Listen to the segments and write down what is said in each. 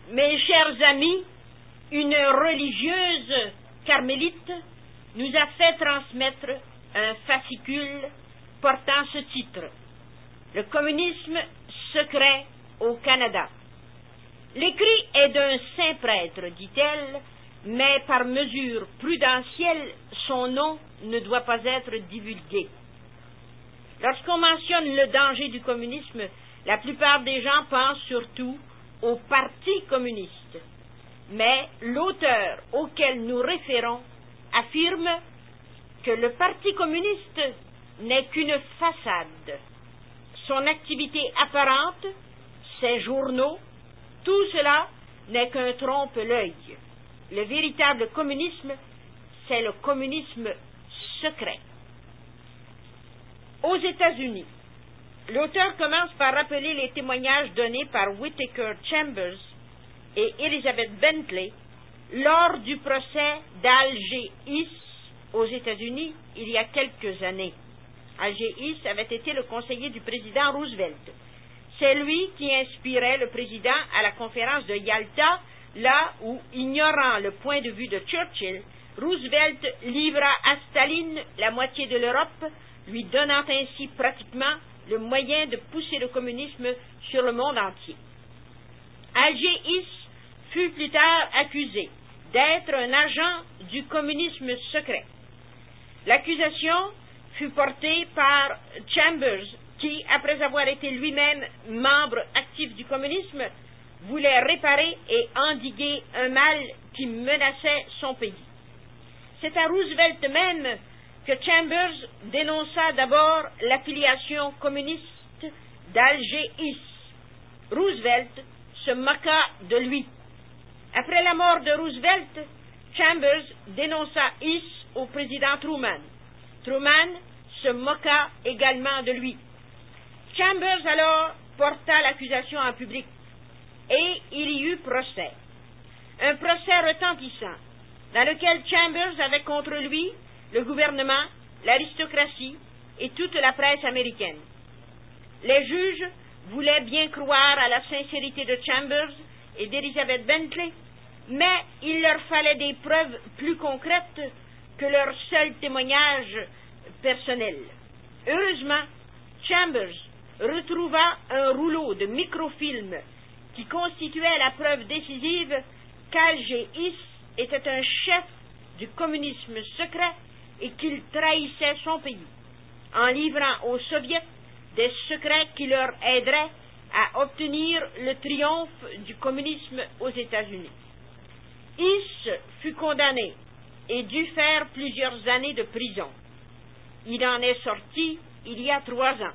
Mes chers amis, une religieuse carmélite nous a fait transmettre un fascicule portant ce titre: Le communisme secret au Canada. L'écrit est d'un saint prêtre, dit-elle, mais par mesure prudentielle, son nom ne doit pas être divulgué. Lorsqu'on mentionne le danger du communisme, la plupart des gens pensent surtout au Parti communiste. Mais l'auteur auquel nous référons affirme que le Parti communiste n'est qu'une façade. Son activité apparente, ses journaux, tout cela n'est qu'un trompe-l'œil. Le véritable communisme, c'est le communisme secret. Aux États-Unis, l'auteur commence par rappeler les témoignages donnés par Whittaker Chambers et Elizabeth Bentley lors du procès d'Al-G. Hiss aux États-Unis il y a quelques années. Al-G. Hiss avait été le conseiller du président Roosevelt. C'est lui qui inspirait le président à la conférence de Yalta, là où, ignorant le point de vue de Churchill, Roosevelt livra à Staline la moitié de l'Europe, lui donnant ainsi pratiquement le moyen de pousser le communisme sur le monde entier. Al-G. Hiss fut plus tard accusé d'être un agent du communisme secret. L'accusation fut portée par Chambers, qui, après avoir été lui-même membre actif du communisme, voulait réparer et endiguer un mal qui menaçait son pays. C'est à Roosevelt même que Chambers dénonça d'abord l'affiliation communiste d'Al-G. Hiss. Roosevelt se moqua de lui. Après la mort de Roosevelt, Chambers dénonça Hiss au président Truman. Truman se moqua également de lui. Chambers alors porta l'accusation en public et il y eut procès. Un procès retentissant dans lequel Chambers avait contre lui le gouvernement, l'aristocratie et toute la presse américaine. Les juges voulaient bien croire à la sincérité de Chambers et d'Elizabeth Bentley, mais il leur fallait des preuves plus concrètes que leur seul témoignage personnel. Heureusement, Chambers retrouva un rouleau de microfilm qui constituait la preuve décisive qu'Al-G. Hiss était un chef du communisme secret et qu'il trahissait son pays, en livrant aux soviets des secrets qui leur aideraient à obtenir le triomphe du communisme aux États-Unis. Hiss fut condamné et dut faire plusieurs années de prison. Il en est sorti il y a 3 ans.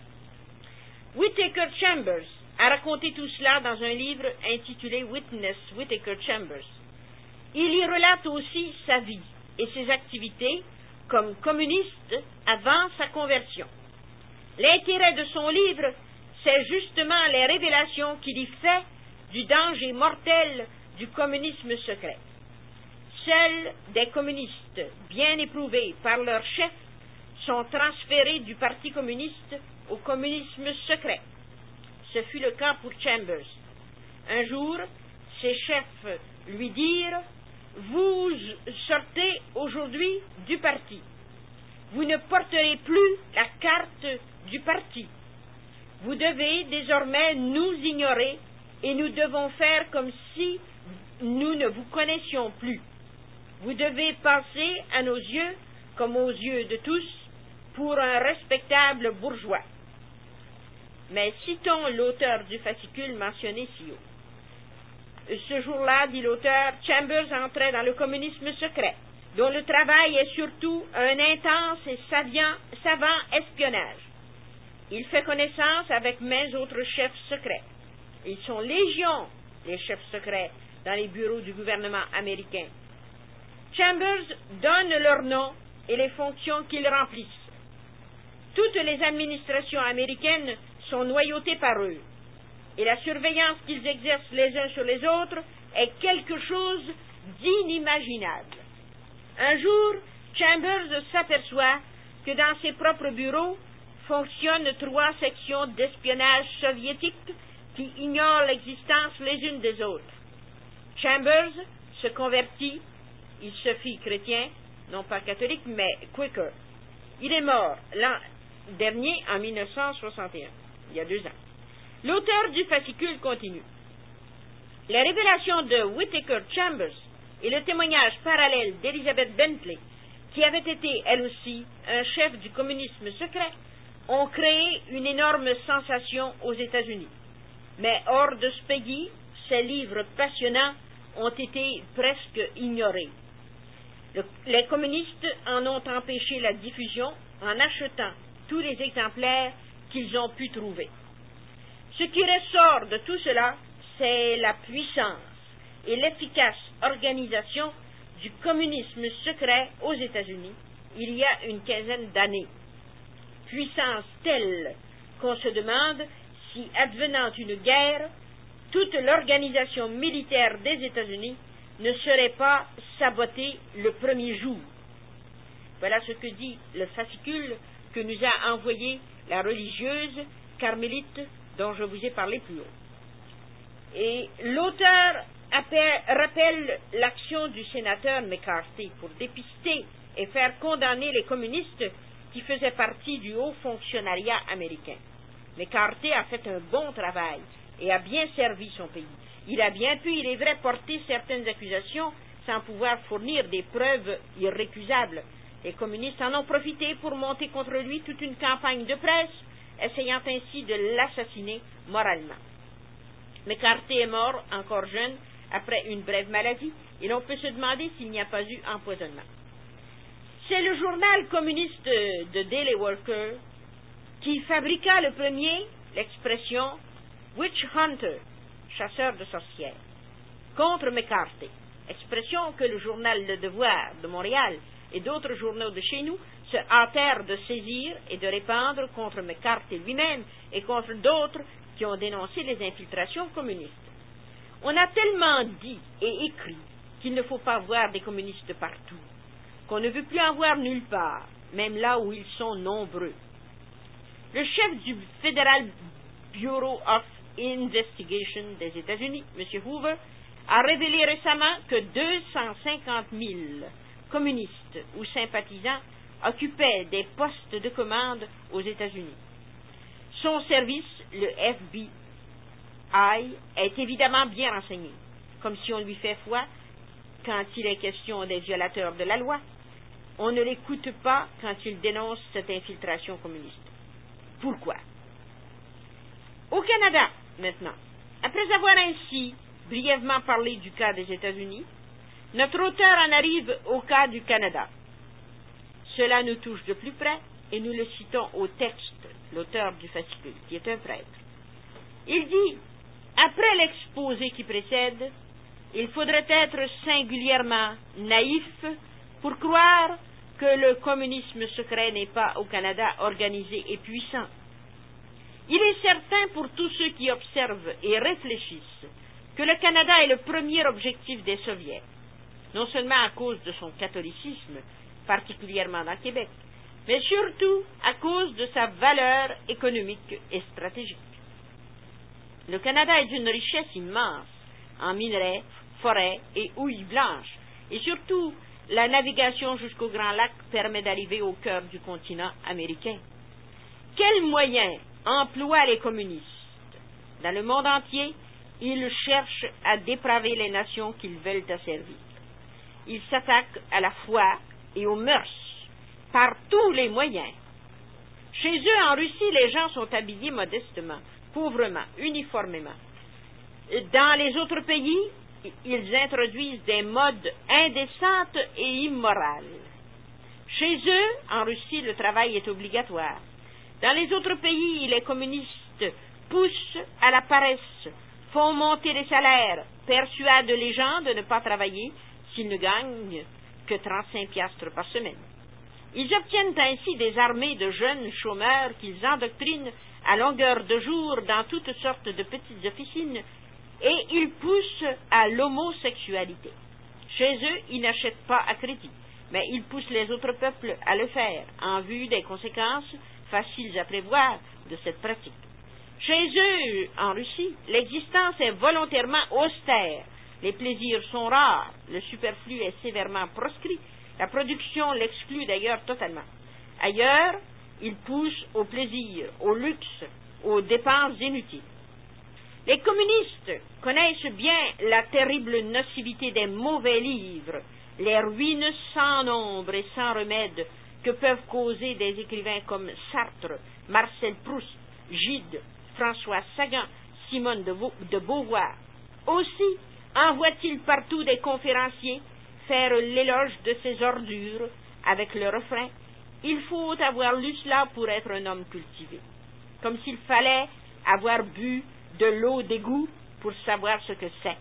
Whittaker Chambers a raconté tout cela dans un livre intitulé Witness Whittaker Chambers. Il y relate aussi sa vie et ses activités comme communiste avant sa conversion. L'intérêt de son livre, c'est justement les révélations qu'il y fait du danger mortel du communisme secret. Seuls des communistes bien éprouvés par leur chef sont transférés du Parti communiste au communisme secret. Ce fut le cas pour Chambers. Un jour, ses chefs lui dirent: « Vous sortez aujourd'hui du parti. Vous ne porterez plus la carte du parti. Vous devez désormais nous ignorer et nous devons faire comme si nous ne vous connaissions plus. Vous devez passer à nos yeux, comme aux yeux de tous, pour un respectable bourgeois. » Mais citons l'auteur du fascicule mentionné ci haut. Ce jour-là, dit l'auteur, Chambers entrait dans le communisme secret, dont le travail est surtout un intense et savant espionnage. Il fait connaissance avec maints autres chefs secrets. Ils sont légion, les chefs secrets, dans les bureaux du gouvernement américain. Chambers donne leur nom et les fonctions qu'ils remplissent. Toutes les administrations américaines sont noyautées par eux, et la surveillance qu'ils exercent les uns sur les autres est quelque chose d'inimaginable. Un jour, Chambers s'aperçoit que dans ses propres bureaux fonctionnent 3 sections d'espionnage soviétiques qui ignorent l'existence les unes des autres. Chambers se convertit, il se fit chrétien, non pas catholique, mais Quaker. Il est mort l'an dernier, en 1961, il y a 2 ans. L'auteur du fascicule continue. La révélation de Whittaker Chambers et le témoignage parallèle d'Elizabeth Bentley, qui avait été, elle aussi, un chef du communisme secret, ont créé une énorme sensation aux États-Unis. Mais hors de ce pays, ces livres passionnants ont été presque ignorés. Les communistes en ont empêché la diffusion en achetant tous les exemplaires qu'ils ont pu trouver. Ce qui ressort de tout cela, c'est la puissance et l'efficace organisation du communisme secret aux États-Unis il y a une quinzaine d'années. Puissance telle qu'on se demande si, advenant une guerre, toute l'organisation militaire des États-Unis ne serait pas sabotée le premier jour. Voilà ce que dit le fascicule que nous a envoyé la religieuse carmélite dont je vous ai parlé plus haut. Et l'auteur rappelle l'action du sénateur McCarthy pour dépister et faire condamner les communistes qui faisaient partie du haut fonctionnariat américain. McCarthy a fait un bon travail et a bien servi son pays. Il a bien pu, il est vrai, porter certaines accusations sans pouvoir fournir des preuves irrécusables. Les communistes en ont profité pour monter contre lui toute une campagne de presse, essayant ainsi de l'assassiner moralement. McCarthy est mort, encore jeune, après une brève maladie, et l'on peut se demander s'il n'y a pas eu empoisonnement. C'est le journal communiste de Daily Worker qui fabriqua le premier l'expression « witch hunter », chasseur de sorcières, contre McCarthy, expression que le journal Le Devoir de Montréal et d'autres journaux de chez nous se hâtèrent de saisir et de répandre contre McCarthy lui-même et contre d'autres qui ont dénoncé les infiltrations communistes. On a tellement dit et écrit qu'il ne faut pas voir des communistes partout, qu'on ne veut plus en voir nulle part, même là où ils sont nombreux. Le chef du Federal Bureau of Investigation des États-Unis, M. Hoover, a révélé récemment que 250 000 communistes ou sympathisants occupaient des postes de commande aux États-Unis. Son service, le FBI, est évidemment bien renseigné, comme si on lui fait foi quand il est question des violateurs de la loi. On ne l'écoute pas quand il dénonce cette infiltration communiste. Pourquoi? Au Canada, maintenant, après avoir ainsi brièvement parlé du cas des États-Unis, notre auteur en arrive au cas du Canada. Cela nous touche de plus près et nous le citons au texte, l'auteur du fascicule, qui est un prêtre. Il dit, après l'exposé qui précède, il faudrait être singulièrement naïf pour croire que le communisme secret n'est pas au Canada organisé et puissant. Il est certain pour tous ceux qui observent et réfléchissent que le Canada est le premier objectif des Soviets, non seulement à cause de son catholicisme, particulièrement dans Québec, mais surtout à cause de sa valeur économique et stratégique. Le Canada est d'une richesse immense en minerais, forêts et houille blanche, et surtout la navigation jusqu'au Grand Lac permet d'arriver au cœur du continent américain. Quels moyens emploient les communistes? Dans le monde entier, ils cherchent à dépraver les nations qu'ils veulent asservir. Ils s'attaquent à la foi et aux mœurs par tous les moyens. Chez eux, en Russie, les gens sont habillés modestement, pauvrement, uniformément. Dans les autres pays, ils introduisent des modes indécentes et immorales. Chez eux, en Russie, le travail est obligatoire. Dans les autres pays, les communistes poussent à la paresse, font monter les salaires, persuadent les gens de ne pas travailler s'ils ne gagnent que 35 piastres par semaine. Ils obtiennent ainsi des armées de jeunes chômeurs qu'ils endoctrinent à longueur de jour dans toutes sortes de petites officines et ils poussent à l'homosexualité. Chez eux, ils n'achètent pas à crédit, mais ils poussent les autres peuples à le faire en vue des conséquences faciles à prévoir de cette pratique. Chez eux, en Russie, l'existence est volontairement austère Les plaisirs sont rares, le superflu est sévèrement proscrit, la production l'exclut d'ailleurs totalement. Ailleurs, il pousse au plaisir, au luxe, aux dépenses inutiles. Les communistes connaissent bien la terrible nocivité des mauvais livres, les ruines sans nombre et sans remède que peuvent causer des écrivains comme Sartre, Marcel Proust, Gide, François Sagan, Simone de Beauvoir. Aussi envoie-t-il partout des conférenciers faire l'éloge de ces ordures avec le refrain « Il faut avoir lu cela pour être un homme cultivé », comme s'il fallait avoir bu de l'eau d'égout pour savoir ce que c'est.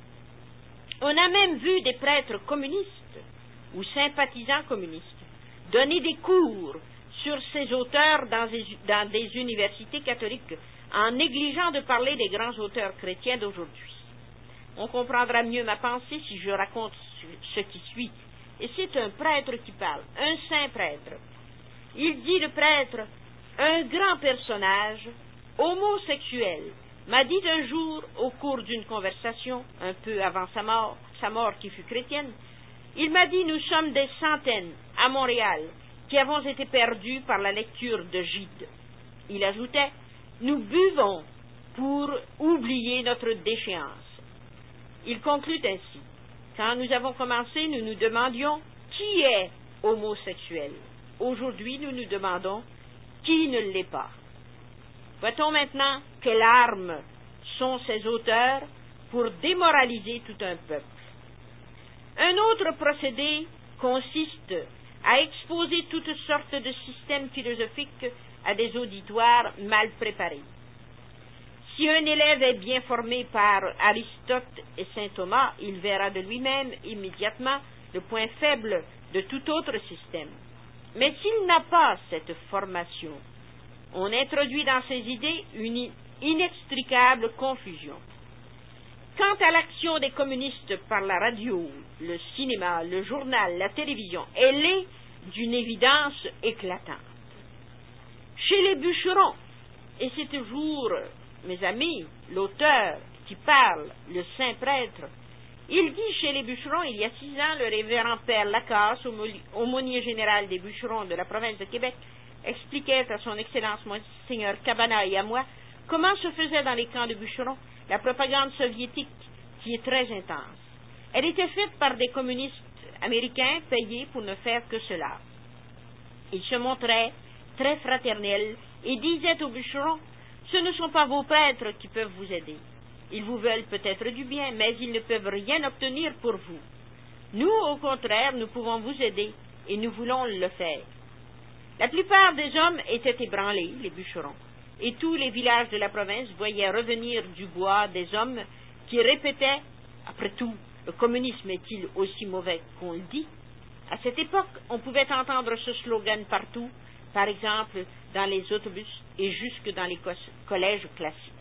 On a même vu des prêtres communistes ou sympathisants communistes donner des cours sur ces auteurs dans des universités catholiques en négligeant de parler des grands auteurs chrétiens d'aujourd'hui. On comprendra mieux ma pensée si je raconte ce qui suit. Et c'est un prêtre qui parle, un saint prêtre. Il dit, le prêtre, un grand personnage, homosexuel, m'a dit un jour, au cours d'une conversation, un peu avant sa mort qui fut chrétienne, il m'a dit, nous sommes des centaines, à Montréal, qui avons été perdus par la lecture de Gide. Il ajoutait, nous buvons pour oublier notre déchéance. Il conclut ainsi, quand nous avons commencé, nous nous demandions qui est homosexuel. Aujourd'hui, nous nous demandons qui ne l'est pas. Voit-on maintenant quelles armes sont ces auteurs pour démoraliser tout un peuple? Un autre procédé consiste à exposer toutes sortes de systèmes philosophiques à des auditoires mal préparés. Si un élève est bien formé par Aristote et saint Thomas, il verra de lui-même immédiatement le point faible de tout autre système. Mais s'il n'a pas cette formation, on introduit dans ses idées une inextricable confusion. Quant à l'action des communistes par la radio, le cinéma, le journal, la télévision, elle est d'une évidence éclatante. Chez les bûcherons, et c'est toujours, mes amis, l'auteur qui parle, le saint prêtre, il dit chez les bûcherons, il y a 6 ans, le révérend père Lacasse, aumônier général des bûcherons de la province de Québec, expliquait à son excellence Monseigneur Cabana et à moi comment se faisait dans les camps de bûcherons la propagande soviétique qui est très intense. Elle était faite par des communistes américains payés pour ne faire que cela. Ils se montraient très fraternels et disaient aux bûcherons, ce ne sont pas vos prêtres qui peuvent vous aider. Ils vous veulent peut-être du bien, mais ils ne peuvent rien obtenir pour vous. Nous, au contraire, nous pouvons vous aider et nous voulons le faire. La plupart des hommes étaient ébranlés, les bûcherons, et tous les villages de la province voyaient revenir du bois des hommes qui répétaient, après tout, le communisme est-il aussi mauvais qu'on le dit? À cette époque, on pouvait entendre ce slogan partout, par exemple dans les autobus et jusque dans les collèges classiques.